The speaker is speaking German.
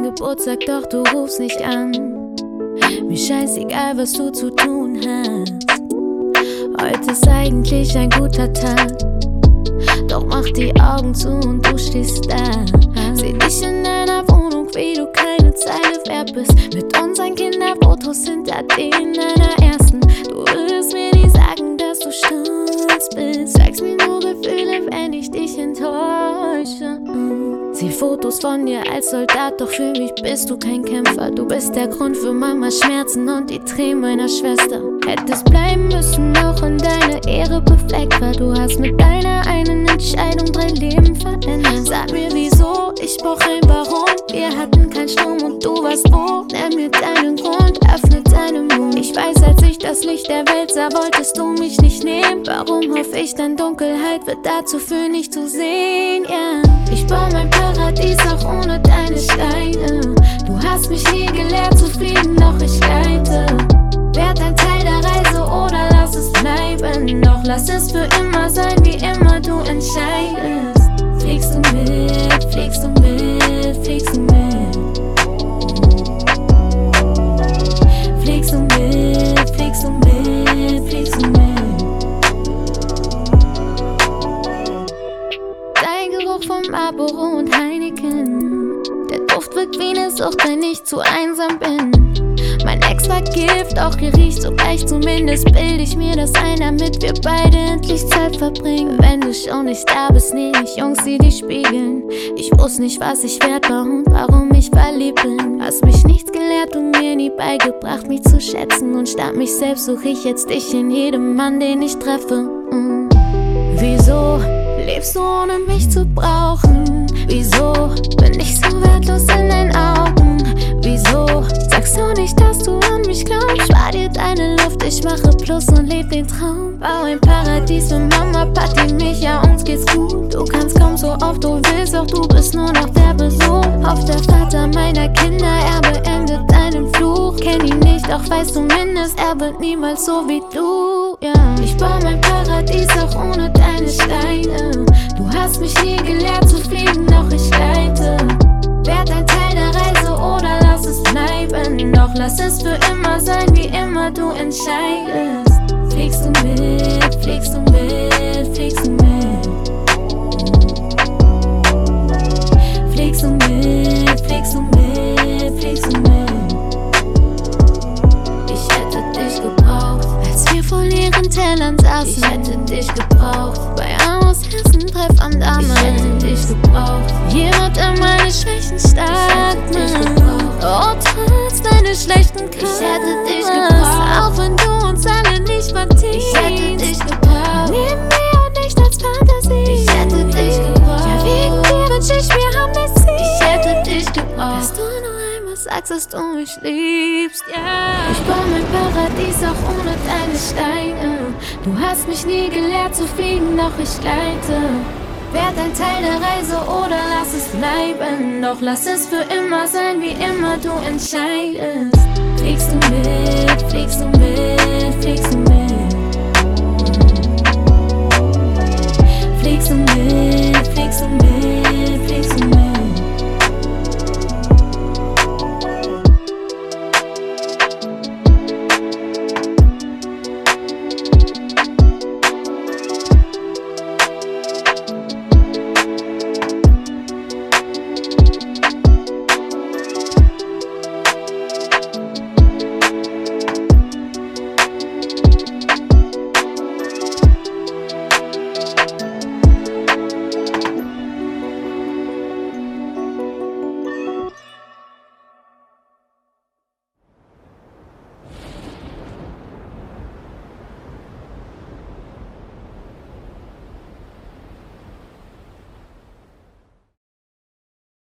Geburtstag, doch du rufst nicht an. Mir scheißegal, was du zu tun hast. Heute ist eigentlich ein guter Tag, doch mach die Augen zu und du stehst da. Seh dich in deiner Wohnung, wie du keine Zeile wert bist. Mit unseren Kinderfotos hinter denen deiner ersten. Du würdest mir nie sagen, dass du stolz bist. Zeigst mir nur Gefühle, wenn ich dich enttäusche. Sieh Fotos von dir als Soldat, doch für mich bist du kein Kämpfer. Du bist der Grund für Mamas Schmerzen und die Tränen meiner Schwester. Hättest bleiben müssen, auch wenn deine Ehre befleckt war. Du hast mit deiner einen Entscheidung 3 Leben verändert. Sag mir wieso, ich brauch ein Warum. Wir hatten keinen Strom und du warst wo. Nenn mir deinen Grund, öffne deinen Mund. Ich weiß, als ich das Licht der Welt sah, wolltest du mich nicht nehmen. Warum hoffe ich dann, Dunkelheit wird dazu führen, nicht zu sehen, yeah. Ich baue mein Paradies auch ohne deine Steine. Du hast mich nie gelehrt zu fliegen, doch ich gleite. Werd ein Teil der Reise oder lass es bleiben. Doch lass es für immer sein, wie immer du entscheidest. Fliegst du mit, fliegst du mit, fliegst du mit. Fliegst du mit, fliegst du mit, fliegst du mit. Dein Geruch von Marlboro und Heineken. Der Duft wirkt wie eine Sucht, wenn ich zu einsam bin. Mein Ex war Gift, auch ihr riecht so gleich. Zumindest bild ich mir das ein, damit wir beide endlich Zeit verbringen. Wenn du schon nicht da bist, nee, ich Jungs, die dich spiegeln. Ich wusste nicht, was ich wert war und warum ich verliebt bin. Hast mich nichts gelehrt und mir nie beigebracht, mich zu schätzen. Und statt mich selbst suche ich jetzt dich in jedem Mann, den ich treffe. Wieso lebst du ohne mich zu brauchen? Wieso bin ich so wertlos in deinen Augen? Wieso sagst du nicht, dass du an mich glaubst? Spar dir deine Luft, ich mache Plus und leb den Traum. Bau ein Paradies für Mama, Papi, mich, ja uns geht's gut. Du kannst kaum so oft du willst, doch du bist nur noch der Besuch. Auf der Vater meiner Kinder, er beendet deinen Fluch. Kenn ihn nicht, doch weiß zumindest, er wird niemals so wie du, ja. Ich baue mein Paradies auch ohne deine Steine. Du hast mich nie gelehrt zu fliegen, doch ich gleite. Werd ein Teil der Reise oder lass es bleiben. Doch lass es für immer sein, wie immer du entscheidest. Fliegst du mit, fliegst du mit, fliegst du mit. Fliegst du mit, fliegst du mit, fliegst du mit. Ich hätte dich gebraucht, als wir vor leeren Tellern saßen. Ich hätte dich gebraucht, bei Amos Herzentreff am Damen. Ich hätte dich gebraucht, jemand, der meine Schwächen stark macht. Oh, trotz deiner schlechten Kraft. Ich hätte dich gebraucht, auch wenn du uns alle nicht verdienst. Ich hätte dich gebraucht, neben mir und nicht als Fantasie. Ich hätte dich gebraucht, ja, wegen dir wünsch ich mir Amnesie. Ich hätte dich gebraucht, dass du noch einmal sagst, dass du mich liebst, yeah. Ich baue mein Paradies auch ohne deine Steine. Du hast mich nie gelehrt zu fliegen, doch ich gleite. Werd ein Teil der Reise oder lass es bleiben. Doch lass es für immer sein, wie immer du entscheidest. Fliegst du mit, fliegst du mit, fliegst du mit. Fliegst du mit, fliegst du mit.